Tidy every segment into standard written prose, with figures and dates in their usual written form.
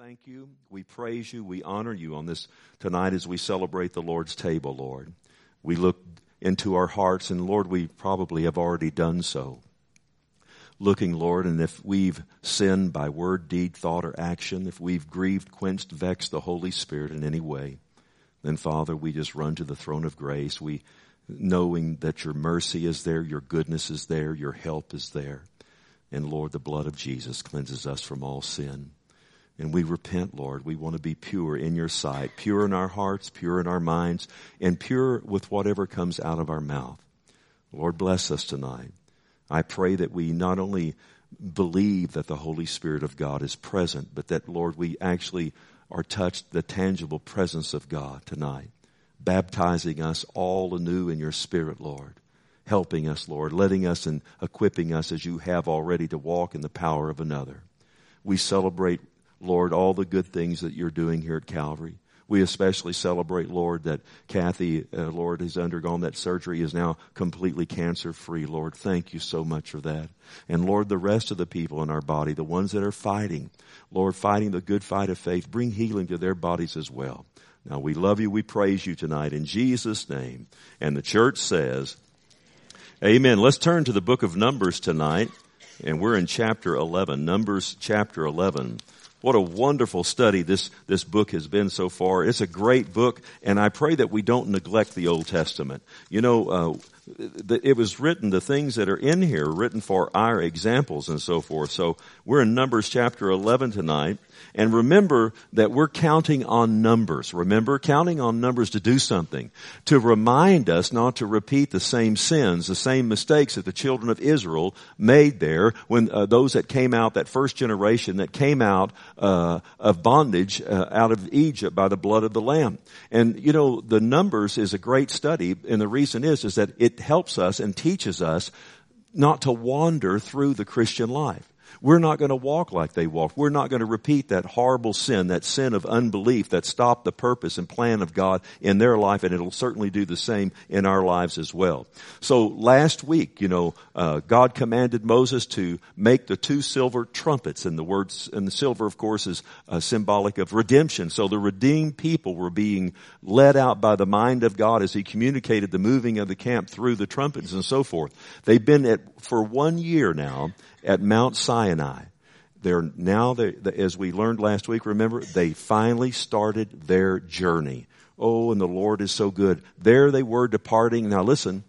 thank you. We praise you. We honor you on this tonight as we celebrate the Lord's table, Lord. We look into our hearts, and Lord, we probably have already done so. Looking, Lord, and if we've sinned by word, deed, thought, or action, if we've grieved, quenched, vexed the Holy Spirit in any way, then, Father, we just run to the throne of grace. We knowing that your mercy is there, your goodness is there, your help is there. And, Lord, the blood of Jesus cleanses us from all sin. And we repent, Lord. We want to be pure in your sight, pure in our hearts, pure in our minds, and pure with whatever comes out of our mouth. Lord, bless us tonight. I pray that we not only believe that the Holy Spirit of God is present, but that, Lord, we actually are touched the tangible presence of God tonight, baptizing us all anew in your Spirit, Lord, helping us, Lord, letting us and equipping us as you have already to walk in the power of another. We celebrate, Lord, all the good things that you're doing here at Calvary. We especially celebrate, Lord, that Kathy, Lord, has undergone that surgery, is now completely cancer-free. Lord, thank you so much for that. And, Lord, the rest of the people in our body, the ones that are fighting, Lord, fighting the good fight of faith, bring healing to their bodies as well. Now, we love you. We praise you tonight in Jesus' name. And the church says, amen. Let's turn to the book of Numbers tonight, and we're in chapter 11, Numbers chapter 11. What a wonderful study this book has been so far. It's a great book, and I pray that we don't neglect the Old Testament. You know, it was written, the things that are in here, written for our examples and so forth. So we're in Numbers chapter 11 tonight. And remember that we're counting on numbers. Remember, counting on numbers to do something. To remind us not to repeat the same sins, the same mistakes that the children of Israel made there when those that came out, that first generation that came out of bondage out of Egypt by the blood of the Lamb. And, you know, the Numbers is a great study, and the reason is that it helps us and teaches us not to wander through the Christian life. We're not going to walk like they walked. We're not going to repeat that horrible sin, that sin of unbelief that stopped the purpose and plan of God in their life, and it'll certainly do the same in our lives as well. So last week, you know, God commanded Moses to make the 2 silver trumpets, and the silver, of course, is symbolic of redemption. So the redeemed people were being led out by the mind of God as he communicated the moving of the camp through the trumpets and so forth. They've been for 1 year now at Mount Sinai. As we learned last week, remember, they finally started their journey. Oh, and the Lord is so good. There they were departing. Now listen,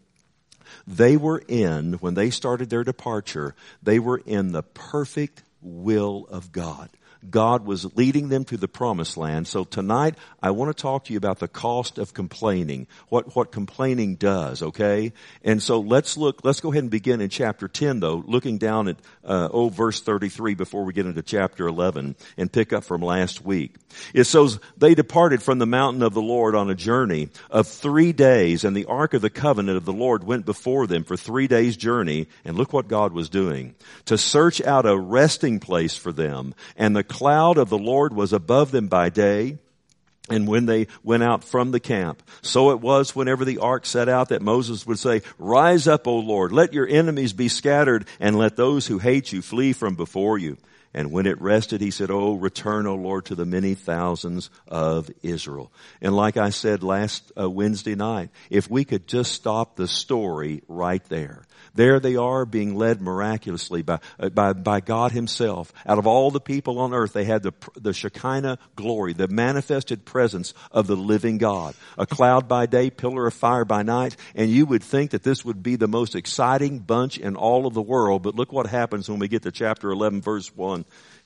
when they started their departure, they were in the perfect will of God. God was leading them to the promised land. So tonight, I want to talk to you about the cost of complaining, what complaining does, okay? And so let's go ahead and begin in chapter 10, though, looking down at, verse 33 before we get into chapter 11 and pick up from last week. It says, they departed from the mountain of the Lord on a journey of 3 days, and the ark of the covenant of the Lord went before them for 3 days' journey. And look what God was doing. To search out a resting place for them. And the cloud of the Lord was above them by day, and when they went out from the camp. So it was whenever the ark set out that Moses would say, rise up, O Lord, let your enemies be scattered, and let those who hate you flee from before you. And when it rested, he said, oh, return, O Lord, to the many thousands of Israel. And like I said last Wednesday night, if we could just stop the story right there. There they are being led miraculously by God himself. Out of all the people on earth, they had the Shekinah glory, the manifested presence of the living God. A cloud by day, pillar of fire by night. And you would think that this would be the most exciting bunch in all of the world. But look what happens when we get to chapter 11, verse 1.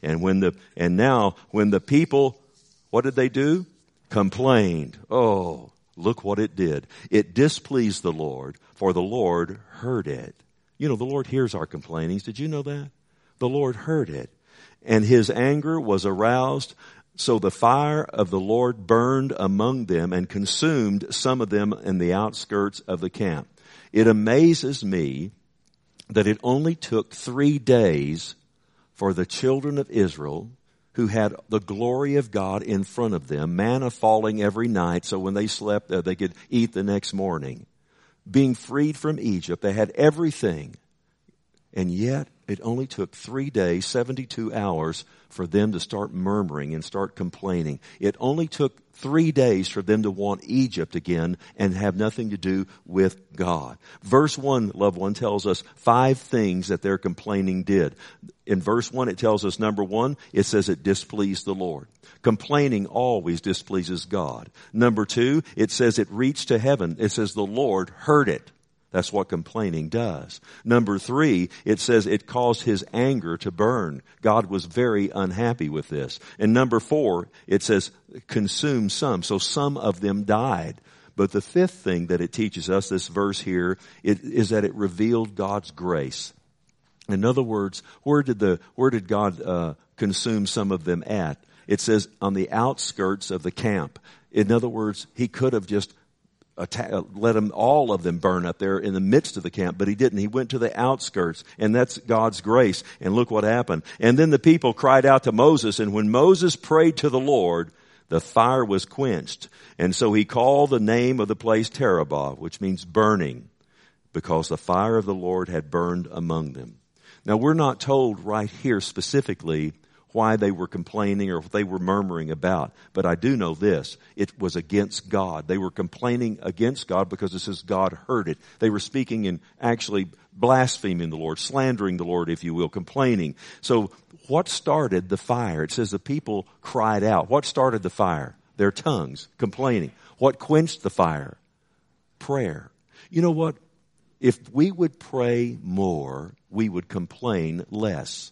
And now when the people, what did they do? Complained. Oh, look what it did. It displeased the Lord, for the Lord heard it. You know, the Lord hears our complainings. Did you know that? The Lord heard it. And his anger was aroused. So the fire of the Lord burned among them and consumed some of them in the outskirts of the camp. It amazes me that it only took 3 days for the children of Israel, who had the glory of God in front of them, manna falling every night, so when they slept, they could eat the next morning. Being freed from Egypt, they had everything. And yet, It only took 3 days, 72 hours for them to start murmuring and start complaining. It only took 3 days for them to want Egypt again and have nothing to do with God. Verse 1, loved one, tells us 5 things that their complaining did. In verse 1, it tells us, number 1, it says it displeased the Lord. Complaining always displeases God. Number 2, it says it reached to heaven. It says the Lord heard it. That's what complaining does. Number 3, it says it caused his anger to burn. God was very unhappy with this. And number 4, it says consume some. So some of them died. But the 5th thing that it teaches us, this verse here, is that it revealed God's grace. In other words, where did God consume some of them at? It says on the outskirts of the camp. In other words, he could have just let all of them burn up there in the midst of the camp, but he didn't. He went to the outskirts, and that's God's grace. And look what happened. And then the people cried out to Moses, and when Moses prayed to the Lord, the fire was quenched. And so he called the name of the place Terabah, which means burning, because the fire of the Lord had burned among them. Now, we're not told right here specifically why they were complaining or what they were murmuring about. But I do know this. It was against God. They were complaining against God because it says God heard it. They were speaking and actually blaspheming the Lord, slandering the Lord, if you will, complaining. So what started the fire? It says the people cried out. What started the fire? Their tongues, complaining. What quenched the fire? Prayer. You know what? If we would pray more, we would complain less.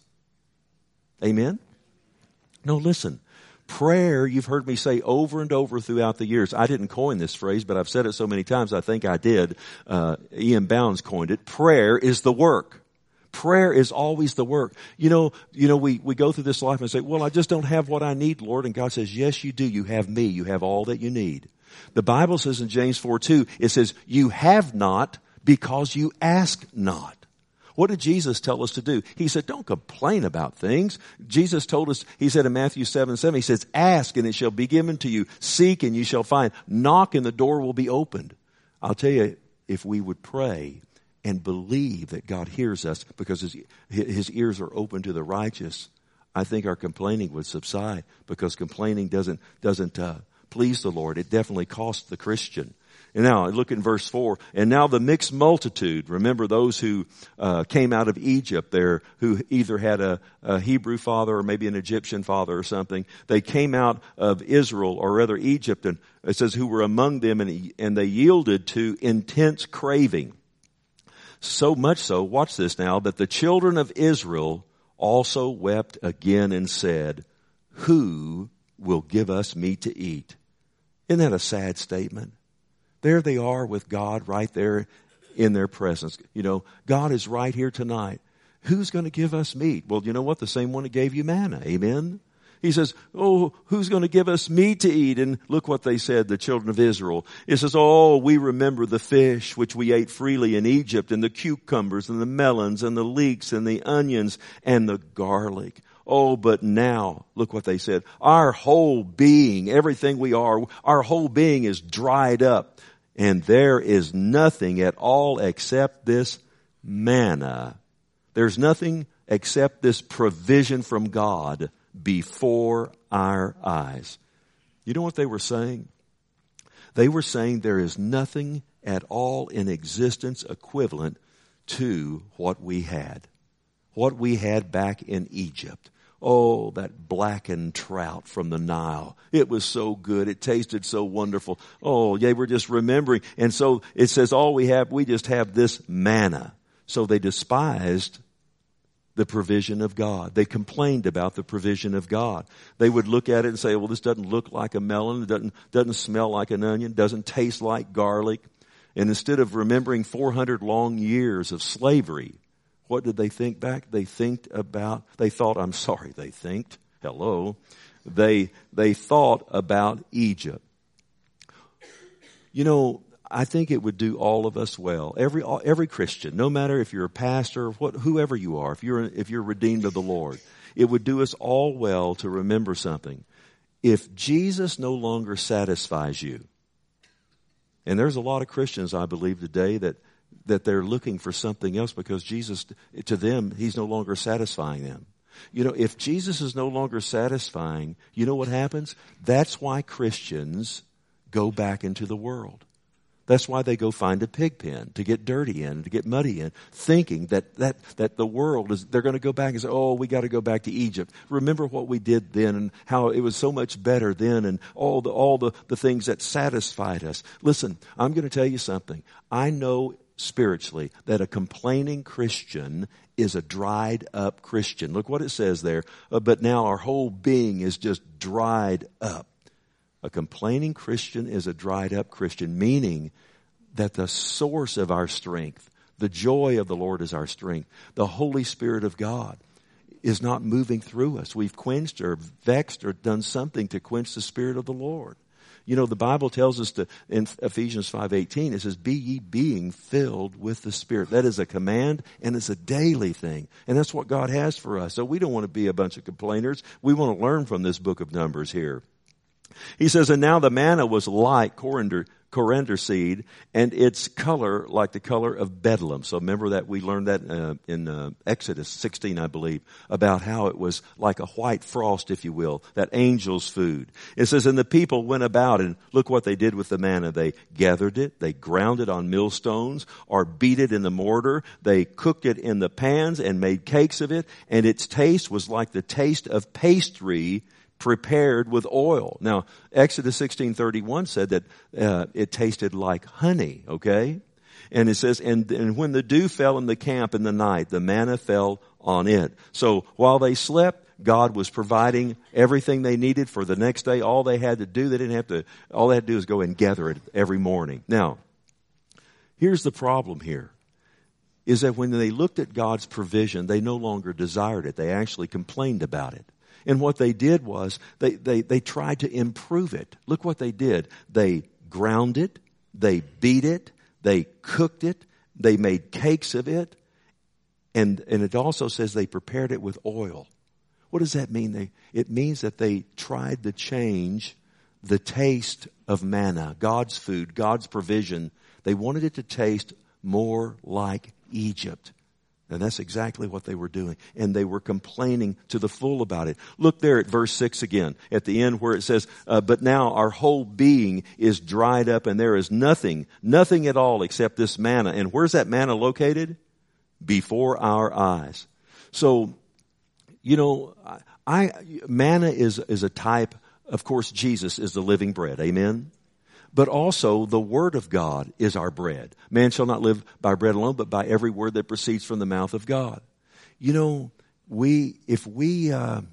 Amen? No, listen. Prayer, you've heard me say over and over throughout the years. I didn't coin this phrase, but I've said it so many times, I think I did. Ian Bounds coined it. Prayer is the work. Prayer is always the work. You know, we go through this life and say, well, I just don't have what I need, Lord. And God says, yes, you do. You have me. You have all that you need. The Bible says in James 4:2, it says, you have not because you ask not. What did Jesus tell us to do? He said, don't complain about things. Jesus told us, he said in Matthew 7:7, he says, ask and it shall be given to you. Seek and you shall find. Knock and the door will be opened. I'll tell you, if we would pray and believe that God hears us because his ears are open to the righteous, I think our complaining would subside, because complaining doesn't please the Lord. It definitely costs the Christian. And now, look in verse 4. And now the mixed multitude, remember those who came out of Egypt there, who either had a Hebrew father or maybe an Egyptian father or something. They came out of Israel, or rather Egypt, and it says who were among them, and they yielded to intense craving. So much so, watch this now, that the children of Israel also wept again and said, who will give us meat to eat? Isn't that a sad statement? There they are with God right there in their presence. You know, God is right here tonight. Who's going to give us meat? Well, you know what? The same one that gave you manna. Amen? He says, oh, who's going to give us meat to eat? And look what they said, the children of Israel. It says, oh, we remember the fish which we ate freely in Egypt, and the cucumbers and the melons and the leeks and the onions and the garlic. Oh, but now, look what they said. Our whole being, everything we are, our whole being is dried up. And there is nothing at all except this manna. There's nothing except this provision from God before our eyes. You know what they were saying? They were saying there is nothing at all in existence equivalent to what we had. What we had back in Egypt. Oh, that blackened trout from the Nile. It was so good. It tasted so wonderful. Oh, they were just remembering. And so it says we just have this manna. So they despised the provision of God. They complained about the provision of God. They would look at it and say, well, this doesn't look like a melon. It doesn't smell like an onion. Doesn't taste like garlic. And instead of remembering 400 long years of slavery, what did they think back? They thought about Egypt. You know, I think it would do all of us well. Every Christian, no matter if you're a pastor, whoever you are, if you're redeemed of the Lord, it would do us all well to remember something. If Jesus no longer satisfies you, and there's a lot of Christians, I believe, today that that they're looking for something else because Jesus, to them, he's no longer satisfying them. You know, if Jesus is no longer satisfying, you know what happens? That's why Christians go back into the world. That's why they go find a pig pen to get dirty in, to get muddy in, thinking that the world is, they're going to go back and say, oh, we got to go back to Egypt. Remember what we did then and how it was so much better then and all the things that satisfied us. Listen, I'm going to tell you something. I know spiritually that a complaining Christian is a dried up Christian. Look what it says there. But now our whole being is just dried up. A complaining Christian is a dried up Christian, meaning that the source of our strength, the joy of the Lord is our strength. The Holy Spirit of God is not moving through us. We've quenched or vexed or done something to quench the Spirit of the Lord. You know, the Bible tells us in Ephesians 5:18, it says, be ye being filled with the Spirit. That is a command and it's a daily thing. And that's what God has for us. So we don't want to be a bunch of complainers. We want to learn from this book of Numbers here. He says, and now the manna was like coriander seed, and its color like the color of bedlam. So remember that we learned that in Exodus 16, I believe, about how it was like a white frost, if you will, that angel's food. It says, and the people went about, and look what they did with the manna. They gathered it, they ground it on millstones, or beat it in the mortar. They cooked it in the pans and made cakes of it, and its taste was like the taste of pastry prepared with oil. Now, Exodus 16:31 said that it tasted like honey, okay? And it says, and when the dew fell in the camp in the night, the manna fell on it. So while they slept, God was providing everything they needed for the next day. All they had to do, all they had to do is go and gather it every morning. Now, here's the problem here, is that when they looked at God's provision, they no longer desired it. They actually complained about it. And what they did was they tried to improve it. Look what they did. They ground it. They beat it. They cooked it. They made cakes of it. And it also says they prepared it with oil. What does that mean? It means that they tried to change the taste of manna, God's food, God's provision. They wanted it to taste more like Egypt. And that's exactly what they were doing. And they were complaining to the full about it. Look there at verse 6 again, at the end where it says, but now our whole being is dried up and there is nothing at all except this manna. And where's that manna located? Before our eyes. So, you know, manna is a type, of course, Jesus is the living bread. Amen? But also the Word of God is our bread. Man shall not live by bread alone, but by every word that proceeds from the mouth of God. You know, if we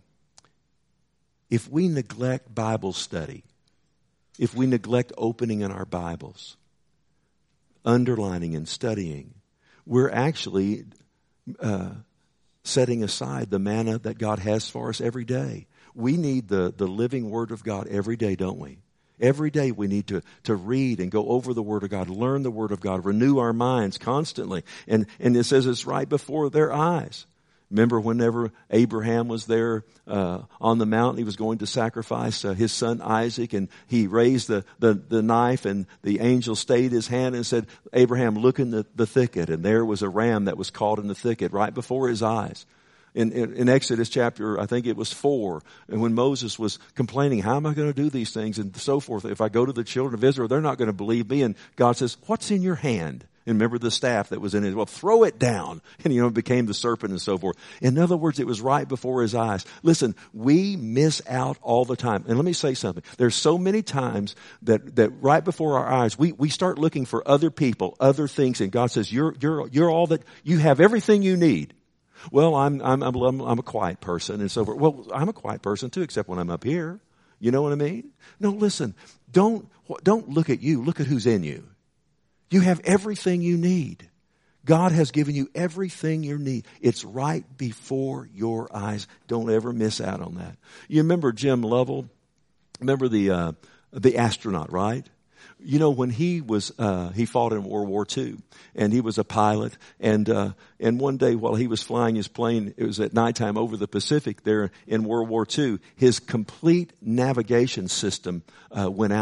neglect Bible study, if we neglect opening in our Bibles, underlining and studying, we're actually setting aside the manna that God has for us every day. We need the living Word of God every day, don't we? Every day we need to read and go over the Word of God, learn the Word of God, renew our minds constantly. And it says it's right before their eyes. Remember whenever Abraham was there on the mountain, he was going to sacrifice his son Isaac, and he raised the knife, and the angel stayed his hand and said, Abraham, look in the thicket. And there was a ram that was caught in the thicket right before his eyes. In Exodus chapter, I think it was 4, and when Moses was complaining, how am I going to do these things and so forth? If I go to the children of Israel, they're not going to believe me. And God says, what's in your hand? And remember the staff that was in it. Well, throw it down. And, it became the serpent and so forth. In other words, it was right before his eyes. Listen, we miss out all the time. And let me say something. There's so many times that right before our eyes, we start looking for other people, other things. And God says, you're all that, you have everything you need. Well, I'm a quiet person and so forth. Well, I'm a quiet person too, except when I'm up here. You know what I mean? No, listen, don't look at you. Look at who's in you. You have everything you need. God has given you everything you need. It's right before your eyes. Don't ever miss out on that. You remember Jim Lovell? Remember the astronaut, right? When he fought in World War II, and he was a pilot, and one day while he was flying his plane, it was at nighttime over the Pacific there in World War II, his complete navigation system went out.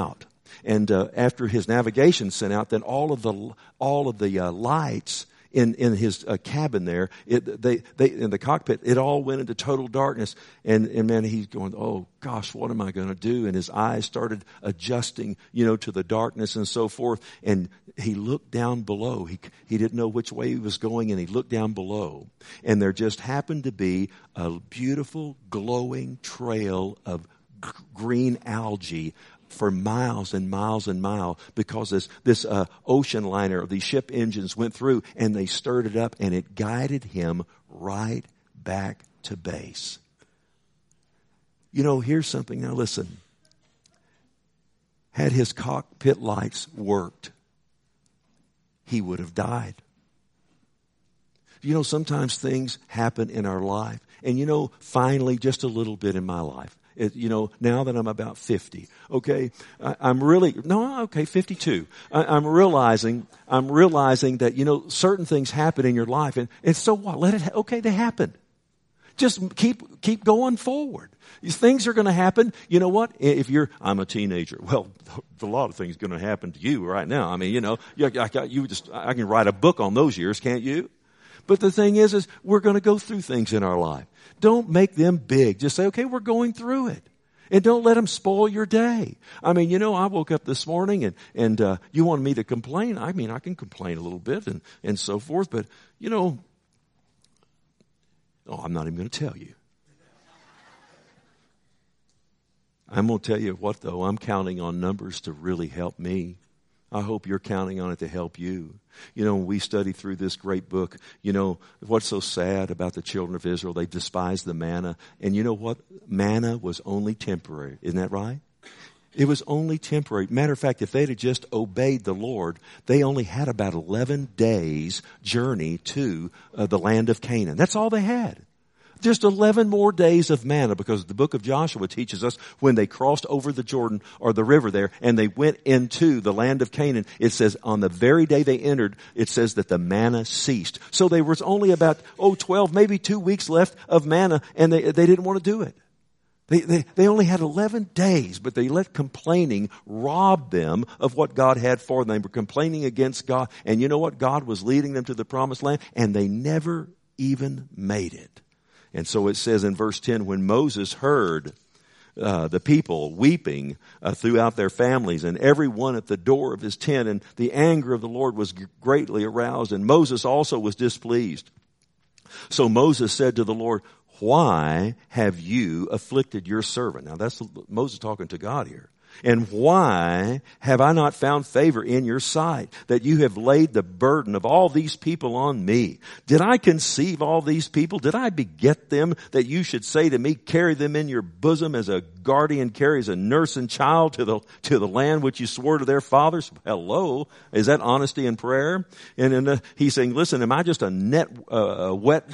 And after his navigation sent out, then all of the lights in his cabin there, they in the cockpit, it all went into total darkness. And man, he's going, oh gosh, what am I going to do? And his eyes started adjusting, to the darkness and so forth. And he looked down below. He didn't know which way he was going, and he looked down below. And there just happened to be a beautiful, glowing trail of green algae for miles and miles and miles, because this ocean liner, these ship engines went through and they stirred it up, and it guided him right back to base. Here's something. Now listen. Had his cockpit lights worked, he would have died. Sometimes things happen in our life. And finally, just a little bit in my life. Now that I'm about 50, okay, I'm really, 52. I'm realizing that, certain things happen in your life, and so what? They happen. Just keep going forward. These things are going to happen. You know what? I'm a teenager. Well, a lot of things are going to happen to you right now. I mean, I can write a book on those years, can't you? But the thing is we're going to go through things in our life. Don't make them big. Just say, okay, we're going through it. And don't let them spoil your day. I mean, I woke up this morning and you wanted me to complain. I mean, I can complain a little bit and so forth, but I'm not even going to tell you. I'm going to tell you what, though. I'm counting on numbers to really help me. I hope you're counting on it to help you. When we study through this great book, what's so sad about the children of Israel? They despised the manna. And you know what? Manna was only temporary. Isn't that right? It was only temporary. Matter of fact, if they'd have just obeyed the Lord, they only had about 11 days journey to the land of Canaan. That's all they had. Just 11 more days of manna, because the book of Joshua teaches us when they crossed over the Jordan or the river there and they went into the land of Canaan, it says on the very day they entered, it says that the manna ceased. So there was only about 12, maybe 2 weeks left of manna, and they didn't want to do it. They only had 11 days, but they let complaining rob them of what God had for them. They were complaining against God, and you know what? God was leading them to the promised land, and they never even made it. And so it says in verse 10, when Moses heard the people weeping throughout their families, and every one at the door of his tent, and the anger of the Lord was greatly aroused, and Moses also was displeased. So Moses said to the Lord, why have you afflicted your servant? Now that's Moses talking to God here. And why have I not found favor in your sight, that you have laid the burden of all these people on me? Did I conceive all these people? Did I beget them, that you should say to me, carry them in your bosom as a guardian carries a nursing child to the land which you swore to their fathers? Hello. Is that honesty in prayer? And he's saying, listen, am I just a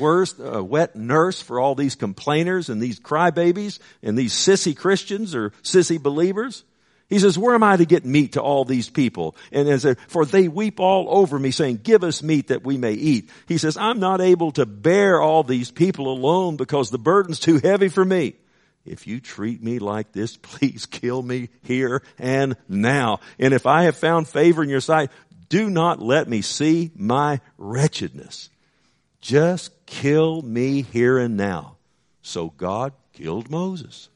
wet nurse for all these complainers and these crybabies and these sissy Christians or sissy believers? He says, where am I to get meat to all these people? And he said, for they weep all over me, saying, give us meat that we may eat. He says, I'm not able to bear all these people alone, because the burden's too heavy for me. If you treat me like this, please kill me here and now. And if I have found favor in your sight, do not let me see my wretchedness. Just kill me here and now. So God killed Moses.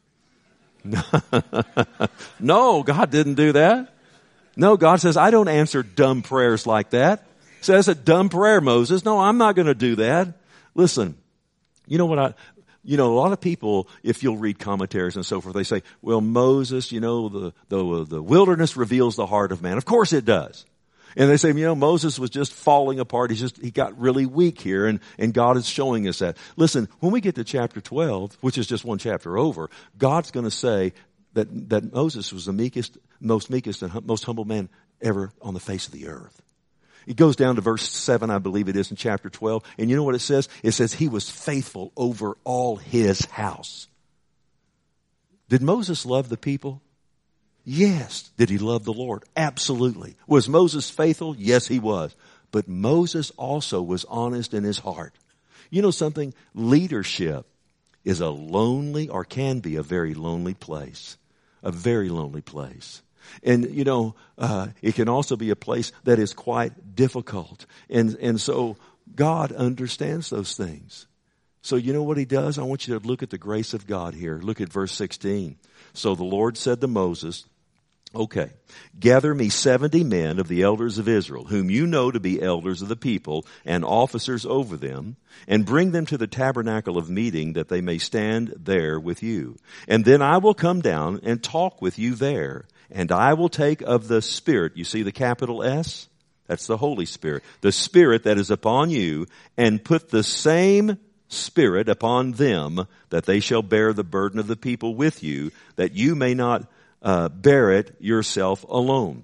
No, God didn't do that. No, God says, I don't answer dumb prayers like that. He says, that's a dumb prayer, Moses. No, I'm not going to do that. Listen, a lot of people, if you'll read commentaries and so forth, they say, well, Moses, the wilderness reveals the heart of man. Of course it does. And they say, Moses was just falling apart. He got really weak here, and God is showing us that. Listen, when we get to chapter 12, which is just one chapter over, God's going to say that Moses was the most meekest and most humble man ever on the face of the earth. It goes down to verse 7, I believe it is, in chapter 12. And you know what it says? It says he was faithful over all his house. Did Moses love the people? Yes. Did he love the Lord? Absolutely. Was Moses faithful? Yes, he was. But Moses also was honest in his heart. You know something? Leadership is a lonely, or can be a very lonely place. A very lonely place. And, it can also be a place that is quite difficult. And so God understands those things. So you know what he does? I want you to look at the grace of God here. Look at verse 16. So the Lord said to Moses, okay, gather me 70 men of the elders of Israel, whom you know to be elders of the people and officers over them, and bring them to the tabernacle of meeting that they may stand there with you. And then I will come down and talk with you there, and I will take of the Spirit, you see the capital S? That's the Holy Spirit, the Spirit that is upon you, and put the same Spirit upon them, that they shall bear the burden of the people with you, that you may not bear it yourself alone.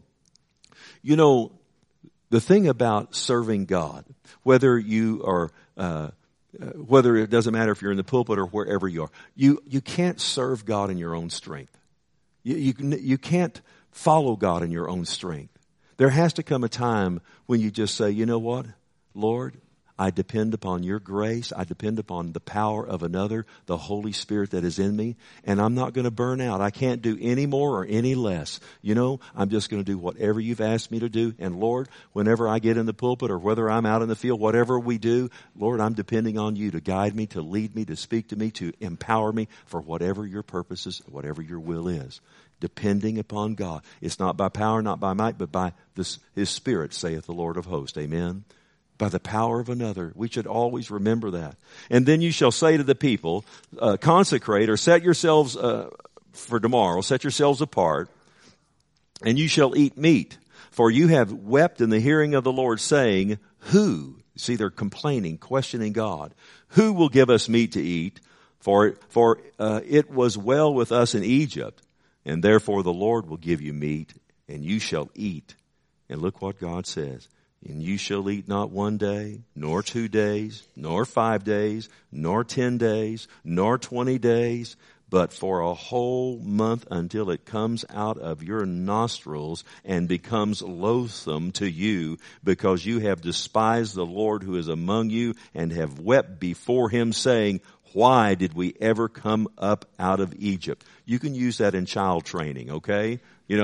The thing about serving God, whether you are, whether it doesn't matter if you're in the pulpit or wherever you are, you can't serve God in your own strength. You can't follow God in your own strength. There has to come a time when you just say, you know what, Lord, I depend upon your grace. I depend upon the power of another, the Holy Spirit that is in me. And I'm not going to burn out. I can't do any more or any less. I'm just going to do whatever you've asked me to do. And Lord, whenever I get in the pulpit or whether I'm out in the field, whatever we do, Lord, I'm depending on you to guide me, to lead me, to speak to me, to empower me for whatever your purposes, whatever your will is. Depending upon God. It's not by power, not by might, but by His Spirit, saith the Lord of hosts. Amen. By the power of another. We should always remember that. And then you shall say to the people, consecrate or set yourselves for tomorrow, set yourselves apart, and you shall eat meat. For you have wept in the hearing of the Lord, saying, who? See, they're complaining, questioning God. Who will give us meat to eat? For it was well with us in Egypt, and therefore the Lord will give you meat, and you shall eat. And look what God says. And you shall eat not 1 day, nor 2 days, nor 5 days, nor 10 days, nor 20 days, but for a whole month until it comes out of your nostrils and becomes loathsome to you, because you have despised the Lord who is among you and have wept before him, saying, why did we ever come up out of Egypt? You can use that in child training, okay?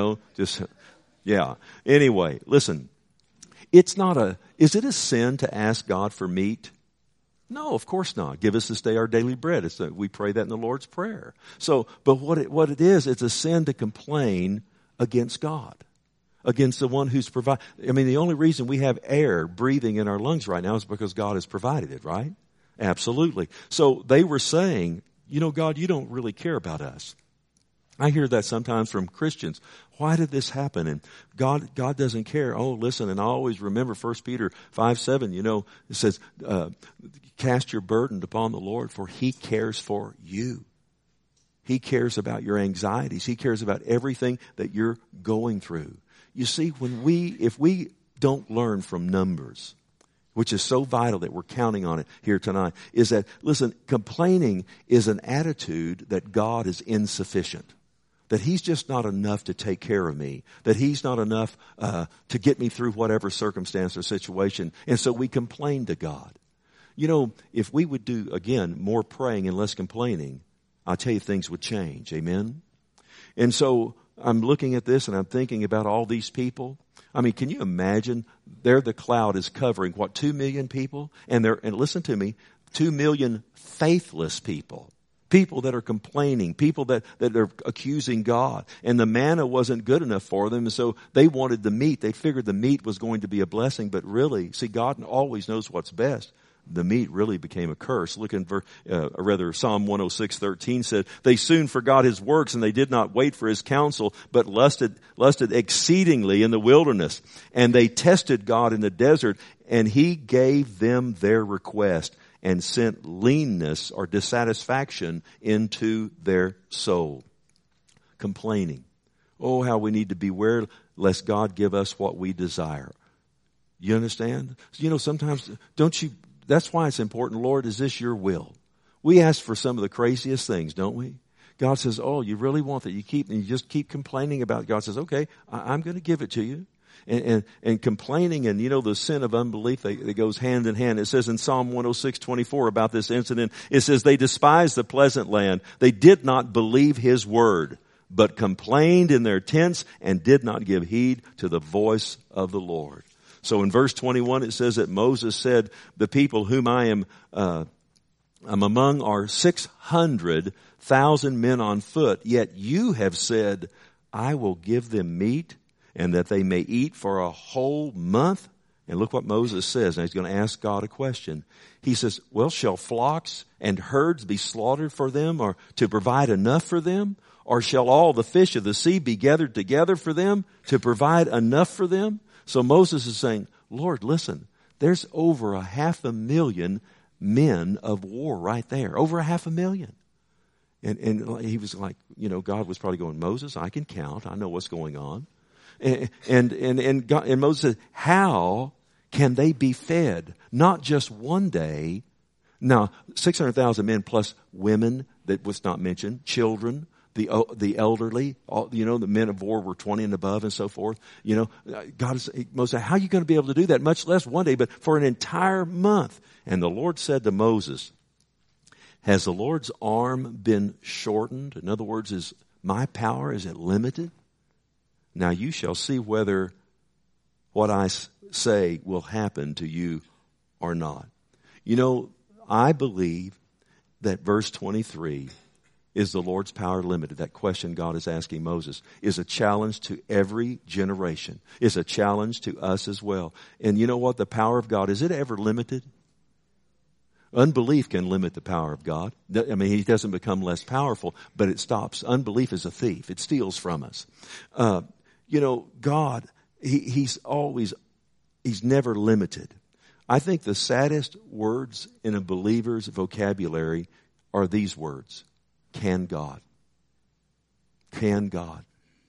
Anyway, listen. Is it a sin to ask God for meat? No, of course not. Give us this day our daily bread. We pray that in the Lord's Prayer. But what it is, it's a sin to complain against God, against the one who's provided. The only reason we have air breathing in our lungs right now is because God has provided it, right? Absolutely. So they were saying, God, you don't really care about us. I hear that sometimes from Christians. Why did this happen? And God doesn't care. Oh, listen, and I always remember 1 Peter 5:7, it says, cast your burden upon the Lord, for he cares for you. He cares about your anxieties. He cares about everything that you're going through. You see, if we don't learn from Numbers, which is so vital that we're counting on it here tonight, is that, listen, complaining is an attitude that God is insufficient. That he's just not enough to take care of me. That he's not enough to get me through whatever circumstance or situation. And so we complain to God. If we would do, again, more praying and less complaining, I'll tell you things would change. Amen? And so I'm looking at this and I'm thinking about all these people. Can you imagine? There the cloud is covering, 2 million people? And listen to me, 2 million faithless people. People that are complaining, people that are accusing God. And the manna wasn't good enough for them, and so they wanted the meat. They figured the meat was going to be a blessing, but really, see, God always knows what's best. The meat really became a curse. Look in Psalm 106:13 said, they soon forgot his works, and they did not wait for his counsel, but lusted exceedingly in the wilderness. And they tested God in the desert, and he gave them their request, and sent leanness or dissatisfaction into their soul. Complaining. Oh, how we need to beware lest God give us what we desire. You understand? Sometimes, that's why it's important, Lord, is this your will? We ask for some of the craziest things, don't we? God says, oh, you really want that? You just keep complaining about it. God says, okay, I'm going to give it to you. And complaining and, the sin of unbelief, that goes hand in hand. It says in Psalm 106:24 about this incident, it says, they despised the pleasant land. They did not believe his word. but complained in their tents and did not give heed to the voice of the Lord. So in verse 21 it says that Moses said, the people whom I am among are 600,000 men on foot, yet you have said, I will give them meat and that they may eat for a whole month. And look what Moses says. Now he's going to ask God a question. He says, well, shall flocks and herds be slaughtered for them, or to provide enough for them? Or shall all the fish of the sea be gathered together for them to provide enough for them? So Moses is saying, Lord, listen, there's over 500,000 men of war right there. Over 500,000. And he was like, God was probably going, Moses, I can count. I know what's going on. And Moses said, how can they be fed? Not just one day. Now, 600,000 men plus women that was not mentioned, children, the elderly, the men of war were 20 and above and so forth. Moses said, how are you going to be able to do that? Much less one day, but for an entire month. And the Lord said to Moses, has the Lord's arm been shortened? In other words, is my power, is it limited? Now you shall see whether what I say will happen to you or not. I believe that verse 23, is the Lord's power limited? That question God is asking Moses is a challenge to every generation. Is a challenge to us as well. And you know what? The power of God, is it ever limited? Unbelief can limit the power of God. I mean, he doesn't become less powerful, but it stops. Unbelief is a thief. It steals from us. God, He's never limited. I think the saddest words in a believer's vocabulary are these words. Can God? Can God?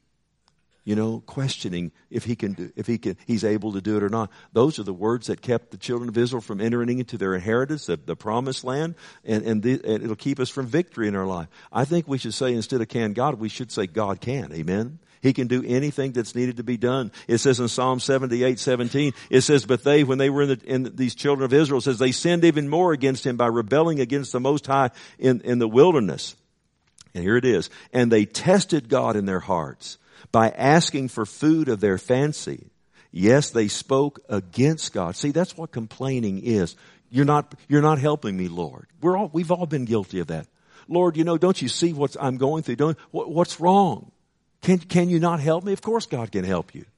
Questioning if he's able to do it or not. Those are the words that kept the children of Israel from entering into their inheritance, the promised land, and it'll keep us from victory in our life. I think we should say, instead of can God, we should say God can. Amen? He can do anything that's needed to be done. It says in Psalm 78:17, it says, but they, when they were in these children of Israel, it says they sinned even more against him by rebelling against the Most High in the wilderness. And here it is. And they tested God in their hearts by asking for food of their fancy. Yes, they spoke against God. See, that's what complaining is. You're not helping me, Lord. We've all been guilty of that. Lord, don't you see what I'm going through? What's wrong? Can you not help me? Of course God can help you.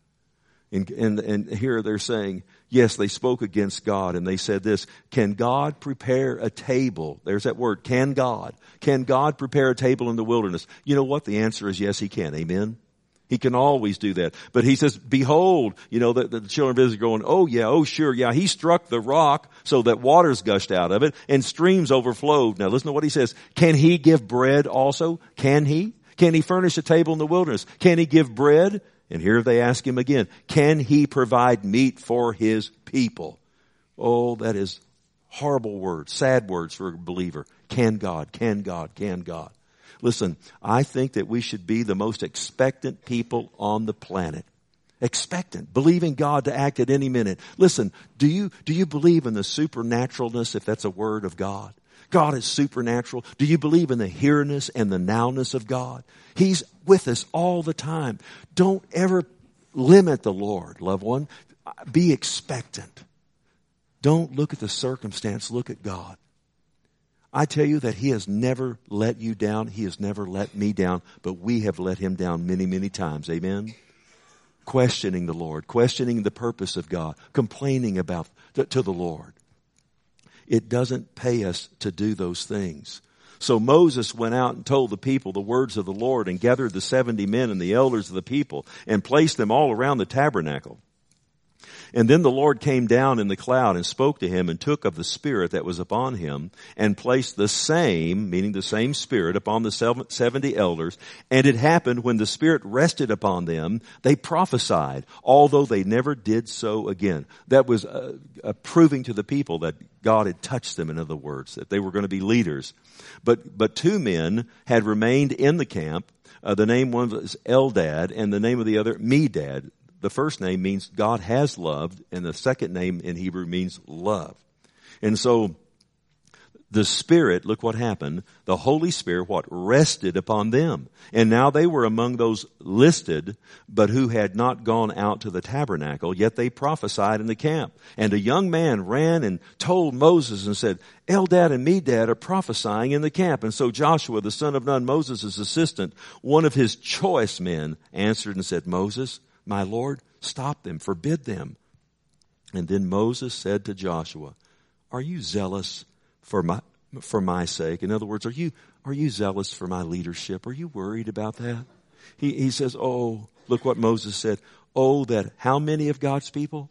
And here they're saying, yes, they spoke against God, and they said this, can God prepare a table? There's that word, can God. Can God prepare a table in the wilderness? You know what? The answer is yes, He can. Amen? He can always do that. But He says, behold, the children of Israel are going, oh yeah, oh sure, yeah, He struck the rock so that waters gushed out of it and streams overflowed. Now listen to what He says. Can He give bread also? Can He? Can He furnish a table in the wilderness? Can He give bread? And here they ask Him again, can He provide meat for His people? Oh, that is horrible words, sad words for a believer. Can God, can God, can God. Listen, I think that we should be the most expectant people on the planet. Expectant, believing God to act at any minute. Listen, do you believe in the supernaturalness, if that's a word, of God? God is supernatural. Do you believe in the here-ness and the now-ness of God? He's with us all the time. Don't ever limit the Lord, loved one. Be expectant. Don't look at the circumstance. Look at God. I tell you that He has never let you down. He has never let me down, but we have let Him down many, many times. Amen? Questioning the Lord, questioning the purpose of God, complaining about to the Lord. It doesn't pay us to do those things. So Moses went out and told the people the words of the Lord and gathered the 70 men and the elders of the people and placed them all around the tabernacle. And then the Lord came down in the cloud and spoke to him and took of the Spirit that was upon him and placed the same, meaning the same Spirit, upon the 70 elders. And it happened when the Spirit rested upon them, they prophesied, although they never did so again. That was proving to the people that God had touched them, in other words, that they were going to be leaders. But 2 men had remained in the camp. The name one was Eldad and the name of the other Medad. The first name means God has loved, and the second name in Hebrew means love. And so the Spirit, look what happened, the Holy Spirit, what rested upon them. And now they were among those listed, but who had not gone out to the tabernacle, yet they prophesied in the camp. And a young man ran and told Moses and said, Eldad and Medad are prophesying in the camp. And so Joshua, the son of Nun, Moses' assistant, one of his choice men, answered and said, Moses, my Lord, stop them, forbid them. And then Moses said to Joshua, are you zealous for my sake? In other words, are you zealous for my leadership? Are you worried about that? He says, oh, look what Moses said. Oh, that how many of God's people?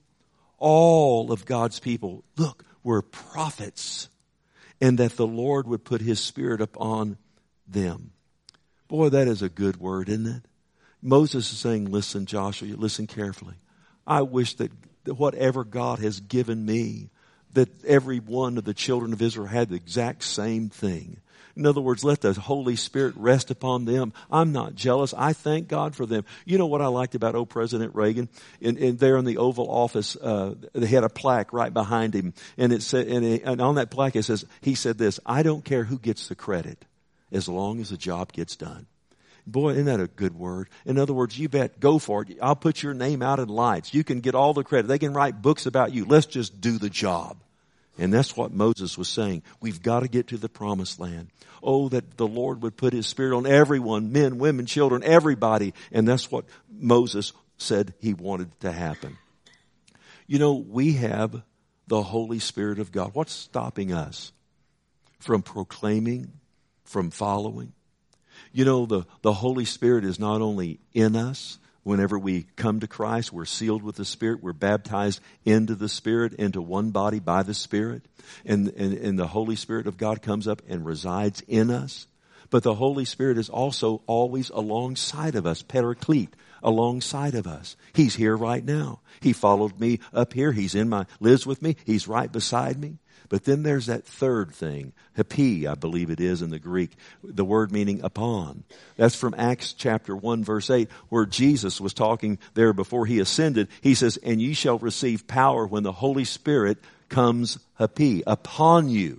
All of God's people, look, were prophets, and that the Lord would put his Spirit upon them. Boy, that is a good word, isn't it? Moses is saying, listen, Joshua, listen carefully. I wish that whatever God has given me, that every one of the children of Israel had the exact same thing. In other words, let the Holy Spirit rest upon them. I'm not jealous. I thank God for them. You know what I liked about old President Reagan? In there in the Oval Office, they had a plaque right behind him. And it said, and on that plaque it says, he said this, I don't care who gets the credit as long as the job gets done. Boy, isn't that a good word? In other words, you bet, go for it. I'll put your name out in lights. You can get all the credit. They can write books about you. Let's just do the job. And that's what Moses was saying. We've got to get to the promised land. Oh, that the Lord would put his Spirit on everyone, men, women, children, everybody. And that's what Moses said he wanted to happen. You know, we have the Holy Spirit of God. What's stopping us from proclaiming, from following? You know, the Holy Spirit is not only in us. Whenever we come to Christ, we're sealed with the Spirit. We're baptized into the Spirit, into one body by the Spirit. And the Holy Spirit of God comes up and resides in us. But the Holy Spirit is also always alongside of us, paraclete, alongside of us. He's here right now. He followed me up here. Lives with me. He's right beside me. But then there's that third thing, hapi, I believe it is in the Greek, the word meaning upon. That's from Acts chapter 1 verse 8, where Jesus was talking there before he ascended. He says, and ye shall receive power when the Holy Spirit comes hapi, upon you.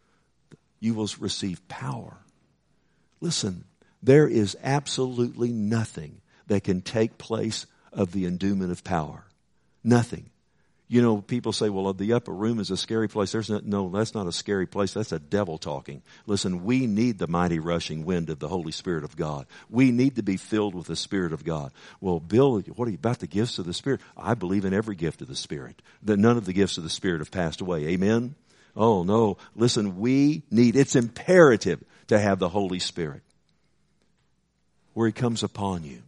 You will receive power. Listen, there is absolutely nothing that can take place of the endowment of power. Nothing. You know, people say, well, the upper room is a scary place. No, that's not a scary place. That's a devil talking. Listen, we need the mighty rushing wind of the Holy Spirit of God. We need to be filled with the Spirit of God. Well, Bill, what are you about the gifts of the Spirit? I believe in every gift of the Spirit. That none of the gifts of the Spirit have passed away. Amen? Oh, no. Listen, it's imperative to have the Holy Spirit. Where he comes upon you.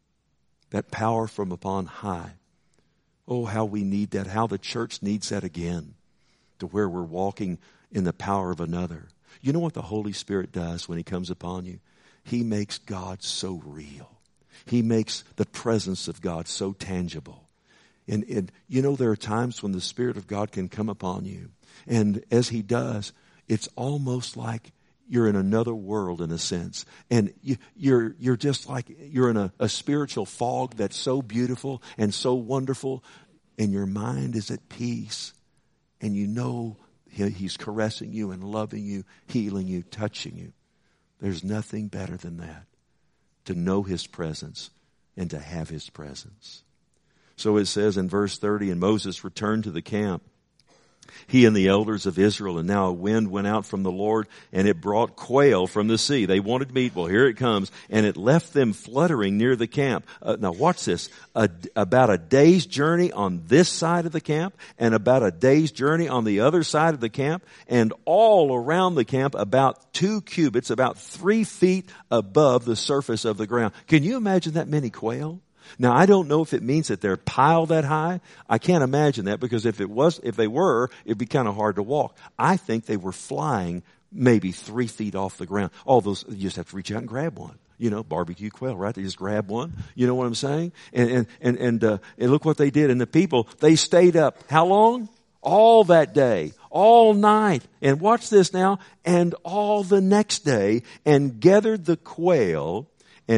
That power from upon high. Oh, how we need that, how the church needs that again, to where we're walking in the power of another. You know what the Holy Spirit does when he comes upon you? He makes God so real. He makes the presence of God so tangible. And you know, there are times when the Spirit of God can come upon you. And as he does, it's almost like you're in another world in a sense. And you're just like you're in a spiritual fog that's so beautiful and so wonderful. And your mind is at peace. And you know he's caressing you and loving you, healing you, touching you. There's nothing better than that. To know his presence and to have his presence. So it says in verse 30, and Moses returned to the camp, he and the elders of Israel, and now a wind went out from the Lord, and it brought quail from the sea. They wanted meat. Well, here it comes. And it left them fluttering near the camp. Now watch this. About a day's journey on this side of the camp, and about a day's journey on the other side of the camp, and all around the camp about 2 cubits, about 3 feet above the surface of the ground. Can you imagine that many quail? Now, I don't know if it means that they're piled that high. I can't imagine that, because if they were, it'd be kind of hard to walk. I think they were flying maybe 3 feet off the ground. All those, you just have to reach out and grab one. You know, barbecue quail, right? They just grab one. You know what I'm saying? And look what they did. And the people, they stayed up. How long? All that day. All night. And watch this now. And all the next day. And gathered the quail and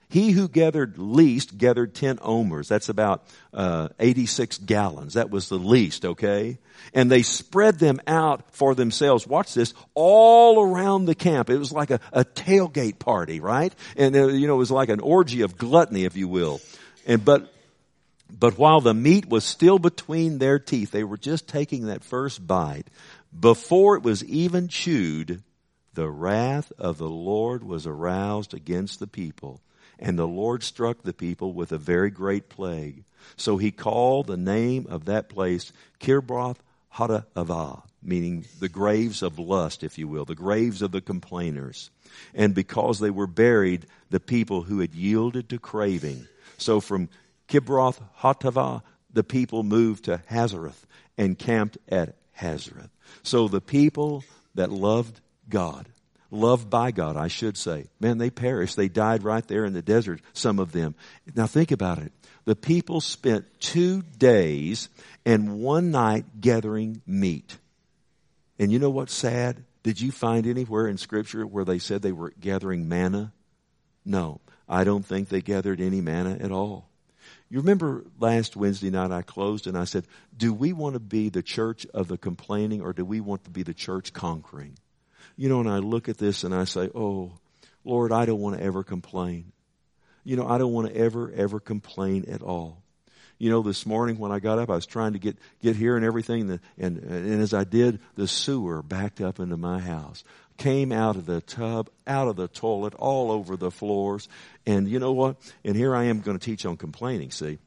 He who gathered least gathered 10 omers. That's about 86 gallons. That was the least, okay? And they spread them out for themselves. Watch this. All around the camp. It was like a tailgate party, right? And, it was like an orgy of gluttony, if you will. But while the meat was still between their teeth, they were just taking that first bite. Before it was even chewed, the wrath of the Lord was aroused against the people. And the Lord struck the people with a very great plague. So he called the name of that place Kibroth Hattaavah, meaning the graves of lust, if you will, the graves of the complainers. And because they were buried, the people who had yielded to craving. So from Kibroth Hattaavah, the people moved to Hazareth and camped at Hazareth. So the people that loved God, loved by God, I should say. Man, they perished. They died right there in the desert, some of them. Now think about it. The people spent 2 days and 1 night gathering meat. And you know what's sad? Did you find anywhere in Scripture where they said they were gathering manna? No, I don't think they gathered any manna at all. You remember last Wednesday night I closed and I said, do we want to be the church of the complaining or do we want to be the church conquering? And I look at this and I say, oh, Lord, I don't want to ever complain. I don't want to ever complain at all. This morning when I got up, I was trying to get here and everything. And as I did, the sewer backed up into my house. Came out of the tub, out of the toilet, all over the floors. And you know what? And here I am going to teach on complaining, see?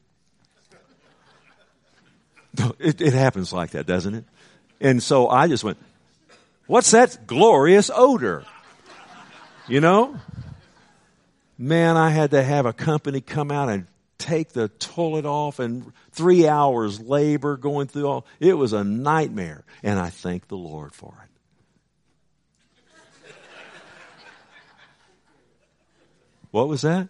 It happens like that, doesn't it? And so I just went, what's that glorious odor? Man, I had to have a company come out and take the toilet off and 3 hours labor going through all. It was a nightmare. And I thank the Lord for it. What was that?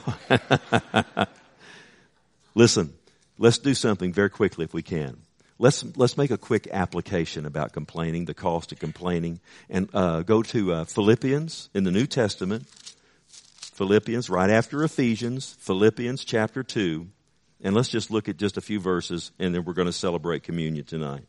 Listen, let's do something very quickly if we can. Let's make a quick application about complaining, the cost of complaining, and go to Philippians in the New Testament. Philippians, right after Ephesians, Philippians chapter 2. And let's just look at just a few verses, and then we're going to celebrate communion tonight.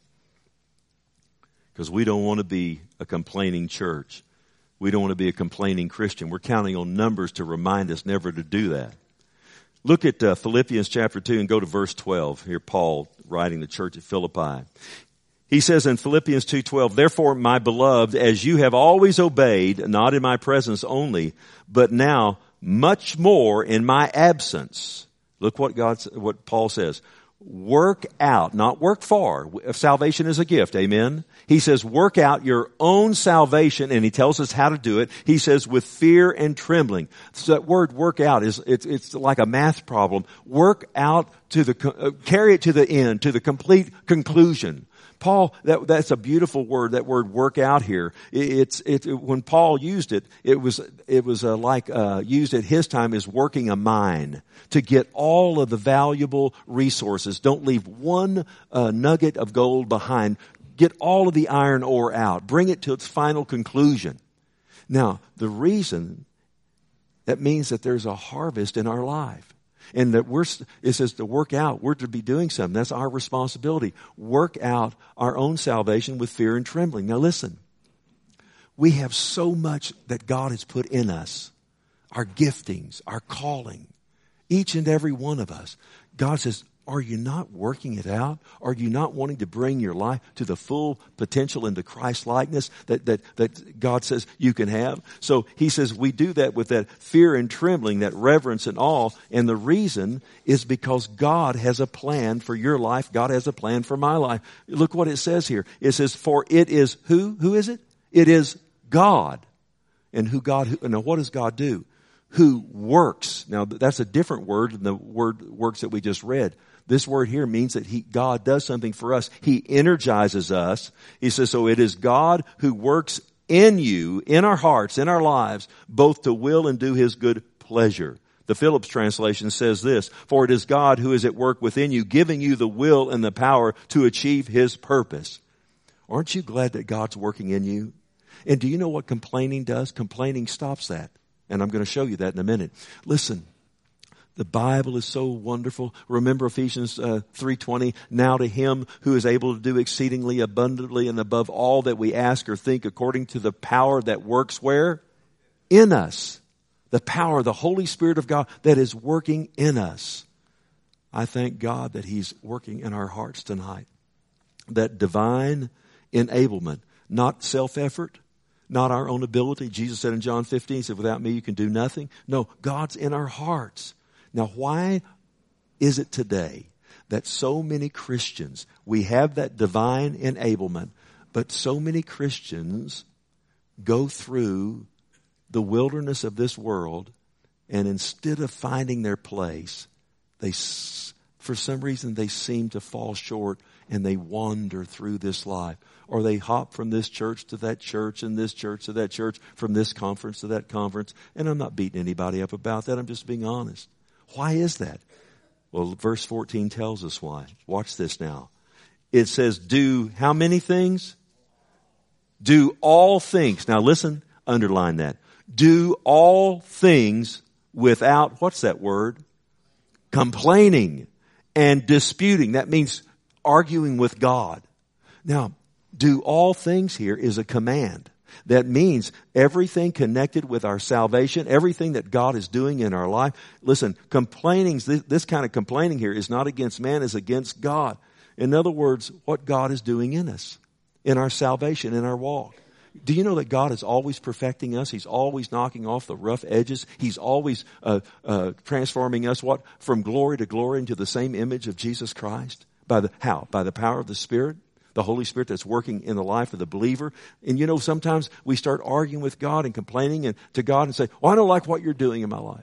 Because we don't want to be a complaining church. We don't want to be a complaining Christian. We're counting on numbers to remind us never to do that. Look at Philippians chapter 2 and go to verse 12. Here Paul writing the church at Philippi. He says in Philippians 2:12, therefore, my beloved, as you have always obeyed, not in my presence only, but now much more in my absence. Look what Paul says. Work out, not work for. Salvation is a gift, amen? He says work out your own salvation, and he tells us how to do it. He says with fear and trembling. So that word work out it's like a math problem. Work out carry it to the end, to the complete conclusion. Paul, that's a beautiful word, that word work out here. When Paul used it, it was like used at his time as working a mine to get all of the valuable resources. Don't leave one nugget of gold behind. Get all of the iron ore out. Bring it to its final conclusion. Now, the reason that means that there's a harvest in our life. And that it says to work out, we're to be doing something. That's our responsibility. Work out our own salvation with fear and trembling. Now listen, we have so much that God has put in us. Our giftings, our calling, each and every one of us. God says, are you not working it out? Are you not wanting to bring your life to the full potential into Christ likeness that God says you can have? So he says we do that with that fear and trembling, that reverence and awe. And the reason is because God has a plan for your life. God has a plan for my life. Look what it says here. It says, for it is who? Who is it? It is God. And now what does God do? Who works. Now that's a different word than the word works that we just read. This word here means that God does something for us. He energizes us. He says, so it is God who works in you, in our hearts, in our lives, both to will and do his good pleasure. The Phillips translation says this, for it is God who is at work within you, giving you the will and the power to achieve his purpose. Aren't you glad that God's working in you? And do you know what complaining does? Complaining stops that. And I'm going to show you that in a minute. Listen, the Bible is so wonderful. Remember Ephesians 3:20. Now to him who is able to do exceedingly abundantly and above all that we ask or think, according to the power that works where? In us. The power, the Holy Spirit of God that is working in us. I thank God that he's working in our hearts tonight. That divine enablement, not self-effort, not our own ability. Jesus said in John 15, he said, without me you can do nothing. No, God's in our hearts. Now, why is it today that so many Christians, we have that divine enablement, but so many Christians go through the wilderness of this world, and instead of finding their place, for some reason they seem to fall short and they wander through this life. Or they hop from this church to that church and this church to that church, from this conference to that conference. And I'm not beating anybody up about that. I'm just being honest. Why is that? Well, verse 14 tells us why. Watch this now. It says, do how many things? Do all things. Now listen, underline that. Do all things without, what's that word? Complaining and disputing. That means arguing with God. Now, do all things here is a command. That means everything connected with our salvation, everything that God is doing in our life. Listen, complaining, this kind of complaining here is not against man, it's against God. In other words, what God is doing in us, in our salvation, in our walk. Do you know that God is always perfecting us? He's always knocking off the rough edges. He's always transforming us, from glory to glory into the same image of Jesus Christ. How? By the power of the Spirit. The Holy Spirit that's working in the life of the believer. And sometimes we start arguing with God and complaining to God and say, I don't like what you're doing in my life.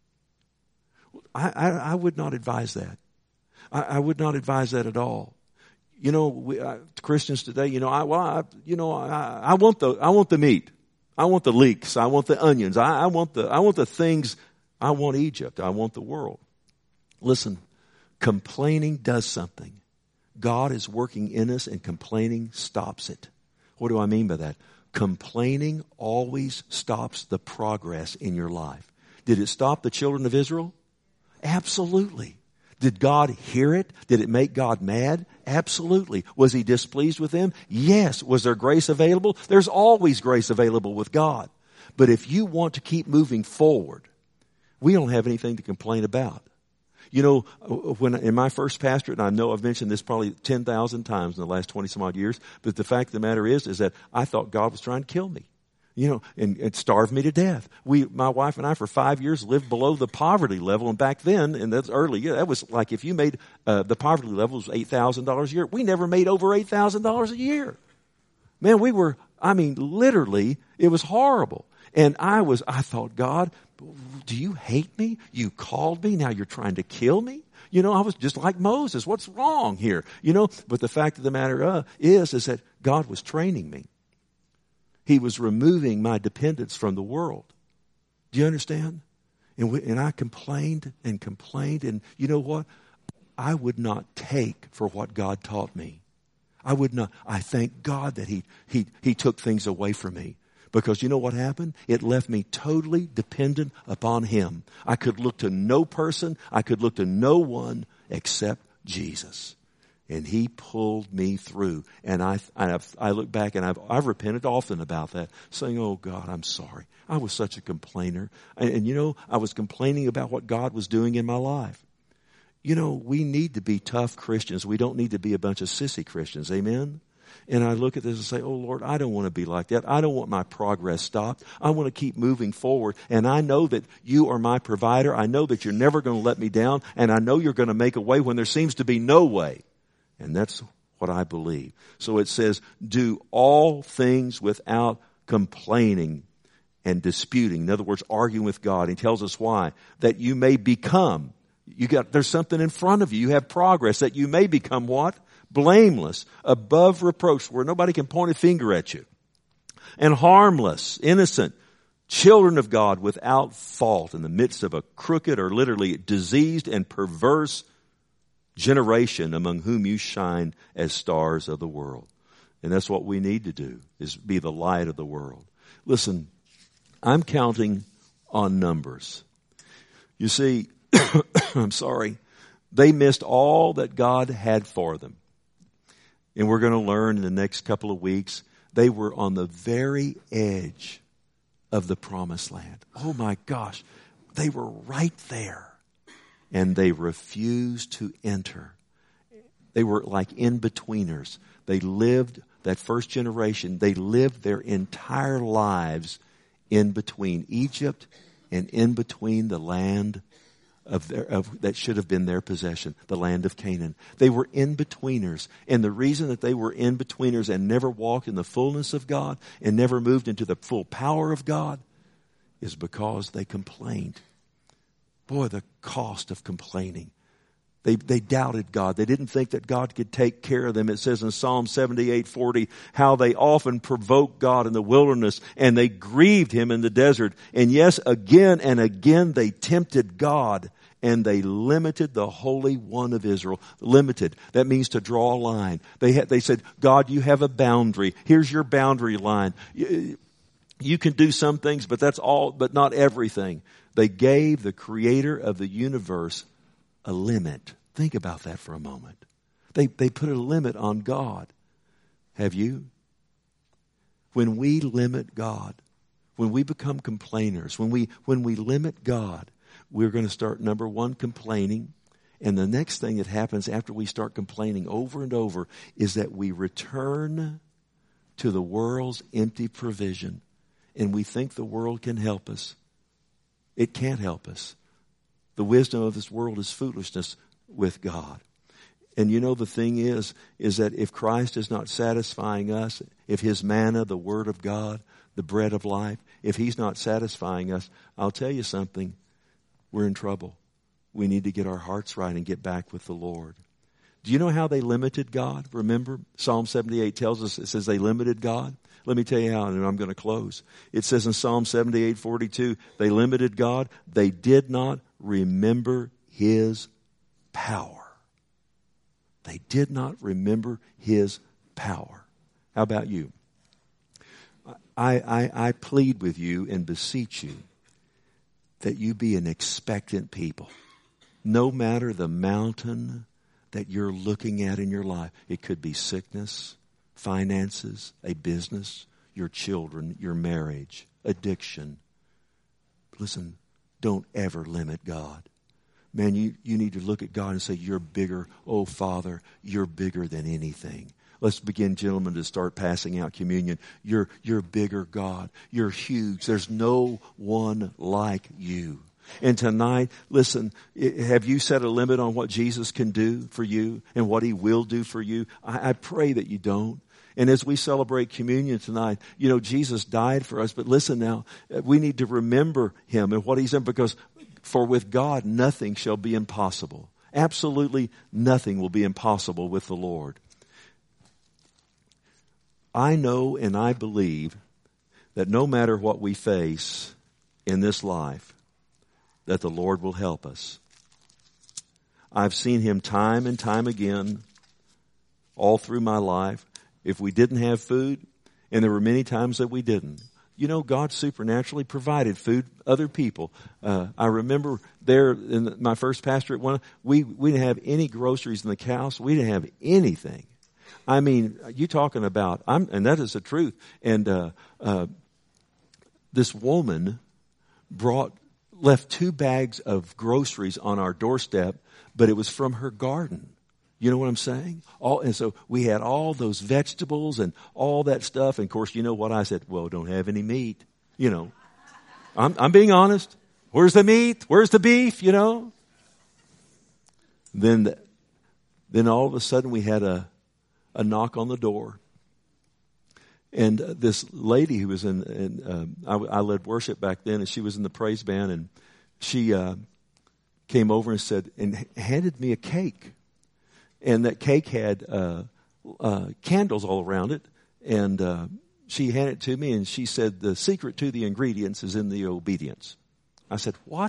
I would not advise that. I would not advise that at all. Christians today, I want the meat. I want the leeks. I want the onions. I want the things. I want Egypt. I want the world. Listen, complaining does something. God is working in us and complaining stops it. What do I mean by that? Complaining always stops the progress in your life. Did it stop the children of Israel? Absolutely. Did God hear it? Did it make God mad? Absolutely. Was he displeased with them? Yes. Was there grace available? There's always grace available with God. But if you want to keep moving forward, we don't have anything to complain about. When in my first pastorate, and I know I've mentioned this probably 10,000 times in the last 20 some odd years, but the fact of the matter is that I thought God was trying to kill me. And starve me to death. My wife and I, for 5 years, lived below the poverty level. And back then, and that's early, that was like if you made, the poverty level was $8,000 a year. We never made over $8,000 a year. Man, literally, it was horrible. And I thought, God, do you hate me? You called me, now you're trying to kill me? I was just like Moses. What's wrong here? But the fact of the matter is that God was training me. He was removing my dependence from the world. Do you understand? And I complained. And you know what? I would not take for what God taught me. I would not. I thank God that He took things away from me. Because you know what happened? It left me totally dependent upon Him. I could look to no person. I could look to no one except Jesus. And He pulled me through. And I look back and I've repented often about that, saying, oh God, I'm sorry. I was such a complainer. And I was complaining about what God was doing in my life. We need to be tough Christians. We don't need to be a bunch of sissy Christians. Amen? And I look at this and say, oh Lord, I don't want to be like that. I don't want my progress stopped. I want to keep moving forward. And I know that you are my provider. I know that you're never going to let me down. And I know you're going to make a way when there seems to be no way. And that's what I believe. So it says, do all things without complaining and disputing. In other words, arguing with God. He tells us why. That you may become. There's something in front of you. You have progress. That you may become what? Blameless, above reproach, where nobody can point a finger at you. And harmless, innocent, children of God without fault in the midst of a crooked or literally diseased and perverse generation among whom you shine as stars of the world. And that's what we need to do, is be the light of the world. Listen, I'm counting on numbers. You see, I'm sorry, they missed all that God had for them. And we're going to learn in the next couple of weeks, they were on the very edge of the promised land. Oh my gosh, they were right there. And they refused to enter. They were like in-betweeners. They lived, that first generation, they lived their entire lives in between Egypt and in between the land that should have been their possession, the land of Canaan. They were in-betweeners. And the reason that they were in-betweeners and never walked in the fullness of God and never moved into the full power of God is because they complained. Boy, the cost of complaining. They doubted God. They didn't think that God could take care of them. It says in Psalm 78:40, how they often provoked God in the wilderness and they grieved Him in the desert. And yes, again and again they tempted God and they limited the Holy One of Israel. Limited. That means to draw a line. They said, God, you have a boundary. Here's your boundary line. You can do some things, but that's all, but not everything. They gave the Creator of the universe a limit. Think about that for a moment. They put a limit on God. Have you? When we limit God, when we become complainers, when we limit God, we're going to start, number one, complaining. And the next thing that happens after we start complaining over and over is that we return to the world's empty provision. And we think the world can help us. It can't help us. The wisdom of this world is foolishness with God. And you know the thing is that if Christ is not satisfying us, if His manna, the Word of God, the bread of life, if He's not satisfying us, I'll tell you something, we're in trouble. We need to get our hearts right and get back with the Lord. Do you know how they limited God? Remember, Psalm 78 tells us, it says they limited God. Let me tell you how, and I'm going to close. It says in Psalm 78:42, they limited God. They did not remember His power. They did not remember His power. How about you? I plead with you and beseech you that you be an expectant people. No matter the mountain that you're looking at in your life. It could be sickness, finances, a business, your children, your marriage, addiction. Listen, don't ever limit God. Man, you need to look at God and say, you're bigger. Oh, Father, you're bigger than anything. Let's begin, gentlemen, to start passing out communion. You're bigger, God. You're huge. There's no one like you. And tonight, listen, have you set a limit on what Jesus can do for you and what He will do for you? I pray that you don't. And as we celebrate communion tonight, you know, Jesus died for us. But listen now, we need to remember Him and what He's done, because for with God, nothing shall be impossible. Absolutely nothing will be impossible with the Lord. I know and I believe that no matter what we face in this life, that the Lord will help us. I've seen Him time and time again all through my life. If we didn't have food, and there were many times that we didn't, you know, God supernaturally provided food other people. I remember there in my first pastorate, we didn't have any groceries in the house. We didn't have anything. I mean, you talking about, and that is the truth. And this woman left 2 bags of groceries on our doorstep, but it was from her garden. You know what I'm saying? And so we had all those vegetables and all that stuff. And of course, you know what I said? Well, don't have any meat. You know, I'm being honest. Where's the meat? Where's the beef? You know. Then all of a sudden we had a knock on the door. And this lady who was I led worship back then, and she was in the praise band, and she came over and said, and handed me a cake. And that cake had candles all around it. And she handed it to me, and she said, the secret to the ingredients is in the obedience. I said, what?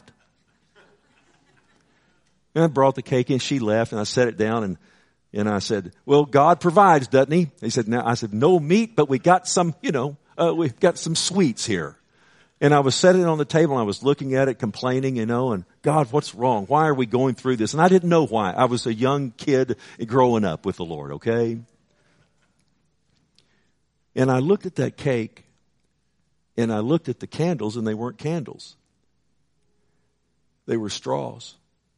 And I brought the cake in. She left, and I set it down, and I said, well, God provides, doesn't He? He said, I said, no meat, but we got some, we've got some sweets here. And I was setting it on the table and I was looking at it, complaining, and God, what's wrong? Why are we going through this? And I didn't know why. I was a young kid growing up with the Lord, okay? And I looked at that cake and I looked at the candles and they weren't candles. They were straws.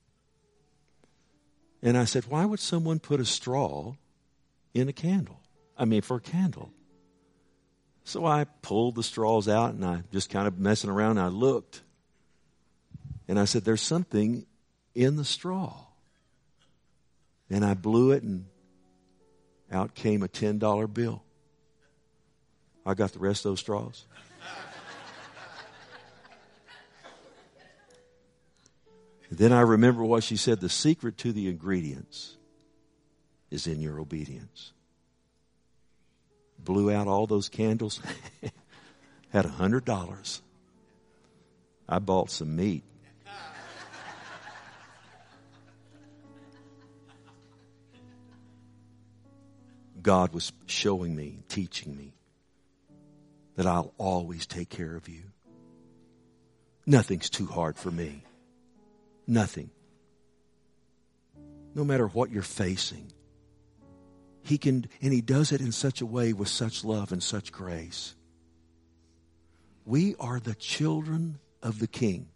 And I said, why would someone put a straw in a candle? For a candle. So I pulled the straws out and I just kind of messing around and I looked. And I said, there's something in the straw. And I blew it and out came a $10 bill. I got the rest of those straws. Then I remember what she said, the secret to the ingredients is in your obedience. Blew out all those candles, had $100. I bought some meat. God was showing me, teaching me that I'll always take care of you. Nothing's too hard for me. Nothing. No matter what you're facing. He can, and He does it in such a way with such love and such grace. We are the children of the King.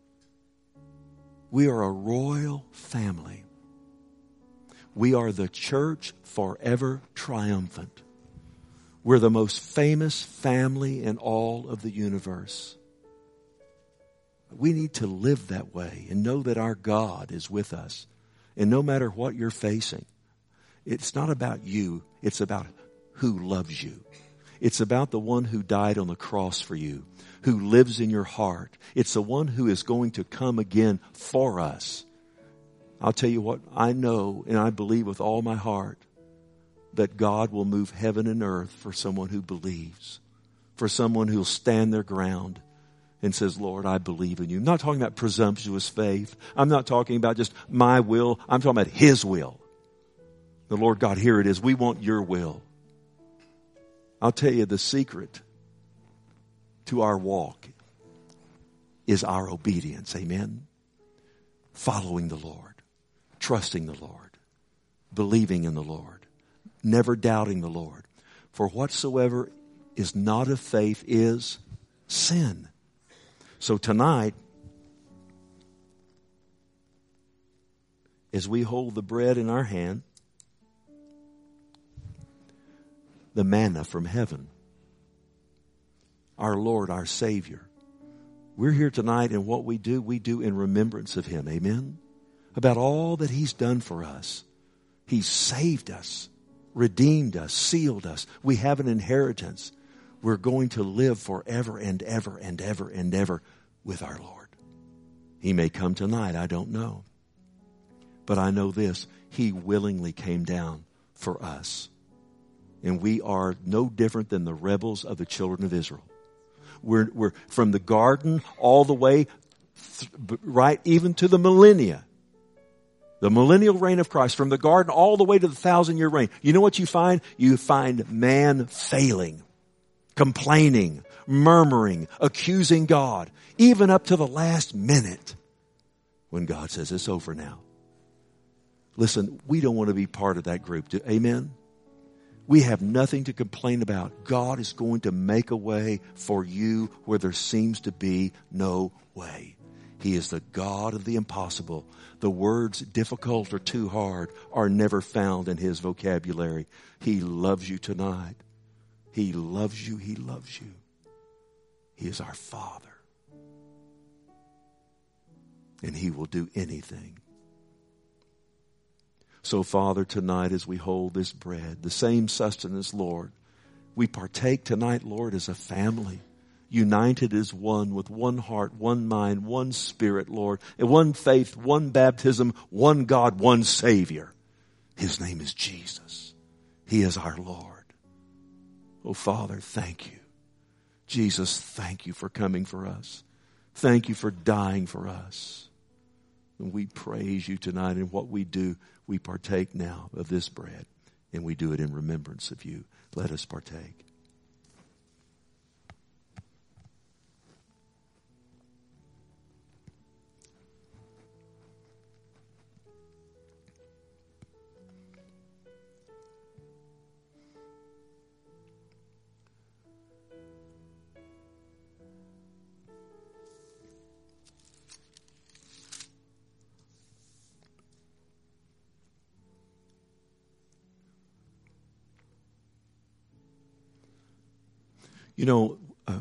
We are a royal family. We are the church forever triumphant. We're the most famous family in all of the universe. We need to live that way and know that our God is with us. And no matter what you're facing, it's not about you. It's about who loves you. It's about the one who died on the cross for you, who lives in your heart. It's the one who is going to come again for us. I'll tell you what, I know and I believe with all my heart that God will move heaven and earth for someone who believes, for someone who will stand their ground and says, Lord, I believe in you. I'm not talking about presumptuous faith. I'm not talking about just my will. I'm talking about His will. The Lord God, here it is. We want your will. I'll tell you the secret to our walk is our obedience. Amen. Following the Lord, trusting the Lord, believing in the Lord, never doubting the Lord. For whatsoever is not of faith is sin. So tonight, as we hold the bread in our hand, the manna from heaven, our Lord, our Savior. We're here tonight, and what we do in remembrance of Him. Amen? About all that He's done for us. He's saved us, redeemed us, sealed us. We have an inheritance. We're going to live forever and ever and ever and ever with our Lord. He may come tonight, I don't know. But I know this, He willingly came down for us. And we are no different than the rebels of the children of Israel. We're from the garden all the way, right, even to the millennia. The millennial reign of Christ, from the garden all the way to the 1,000-year reign. You know what you find? You find man failing, complaining, murmuring, accusing God, even up to the last minute when God says it's over now. Listen, we don't want to be part of that group. Amen? We have nothing to complain about. God is going to make a way for you where there seems to be no way. He is the God of the impossible. The words difficult or too hard are never found in His vocabulary. He loves you tonight. He loves you. He loves you. He is our Father. And He will do anything. So, Father, tonight as we hold this bread, the same sustenance, Lord, we partake tonight, Lord, as a family, united as one, with one heart, one mind, one spirit, Lord, and one faith, one baptism, one God, one Savior. His name is Jesus. He is our Lord. Oh, Father, thank you. Jesus, thank you for coming for us. Thank you for dying for us. And we praise you tonight in what we do. We partake now of this bread, and we do it in remembrance of you. Let us partake. You know,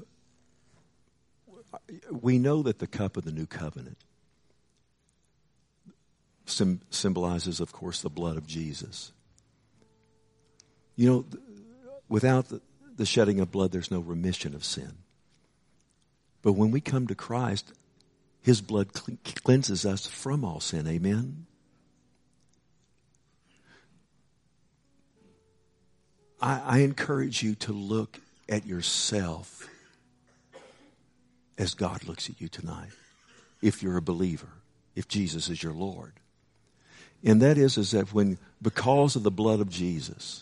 we know that the cup of the new covenant symbolizes, of course, the blood of Jesus. You know, without the shedding of blood, there's no remission of sin. But when we come to Christ, His blood cleanses us from all sin. Amen? I encourage you to look at yourself as God looks at you tonight, if you're a believer, if Jesus is your Lord. And that is that when, because of the blood of Jesus,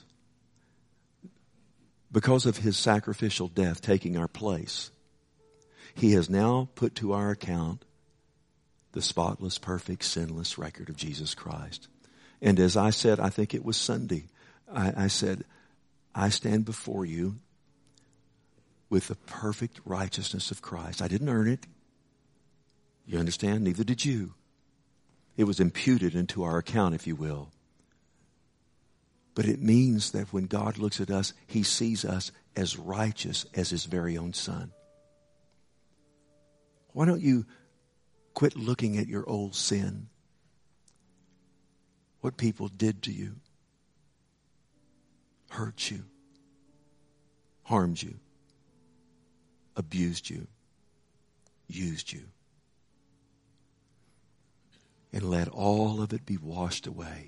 because of His sacrificial death taking our place, He has now put to our account the spotless, perfect, sinless record of Jesus Christ. And as I said, I think it was Sunday, I said, I stand before you with the perfect righteousness of Christ. I didn't earn it. You understand? Neither did you. It was imputed into our account, if you will. But it means that when God looks at us, He sees us as righteous as His very own Son. Why don't you quit looking at your old sin? What people did to you, hurt you, harmed you, abused you, used you. And let all of it be washed away.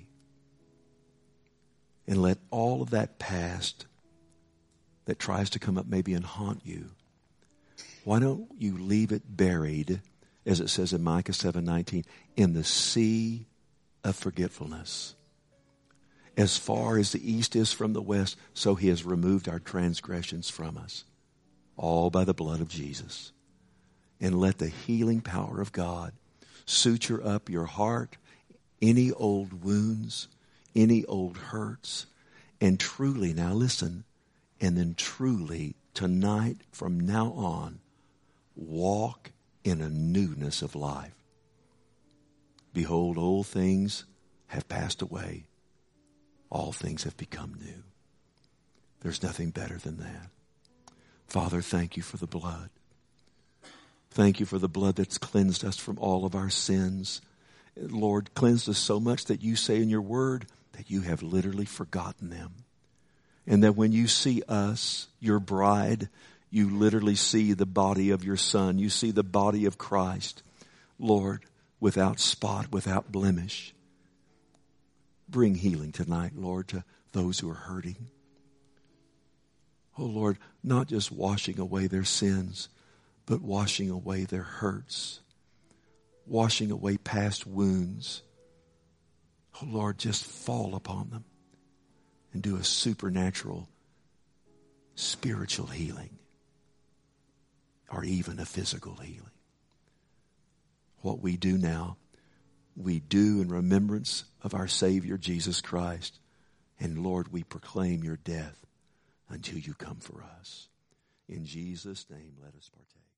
And let all of that past that tries to come up maybe and haunt you, why don't you leave it buried, as it says in Micah 7:19, in the sea of forgetfulness. As far as the east is from the west, so He has removed our transgressions from us. All by the blood of Jesus. And let the healing power of God suture up your heart, any old wounds, any old hurts, and truly, now listen, and then truly tonight, from now on, walk in a newness of life. Behold, old things have passed away. All things have become new. There's nothing better than that. Father, thank you for the blood. Thank you for the blood that's cleansed us from all of our sins. Lord, cleansed us so much that you say in your word that you have literally forgotten them. And that when you see us, your bride, you literally see the body of your Son. You see the body of Christ, Lord, without spot, without blemish. Bring healing tonight, Lord, to those who are hurting. Oh, Lord, not just washing away their sins, but washing away their hurts, washing away past wounds. Oh, Lord, just fall upon them and do a supernatural, spiritual healing, or even a physical healing. What we do now, we do in remembrance of our Savior, Jesus Christ. And Lord, we proclaim your death until you come for us. In Jesus' name, let us partake.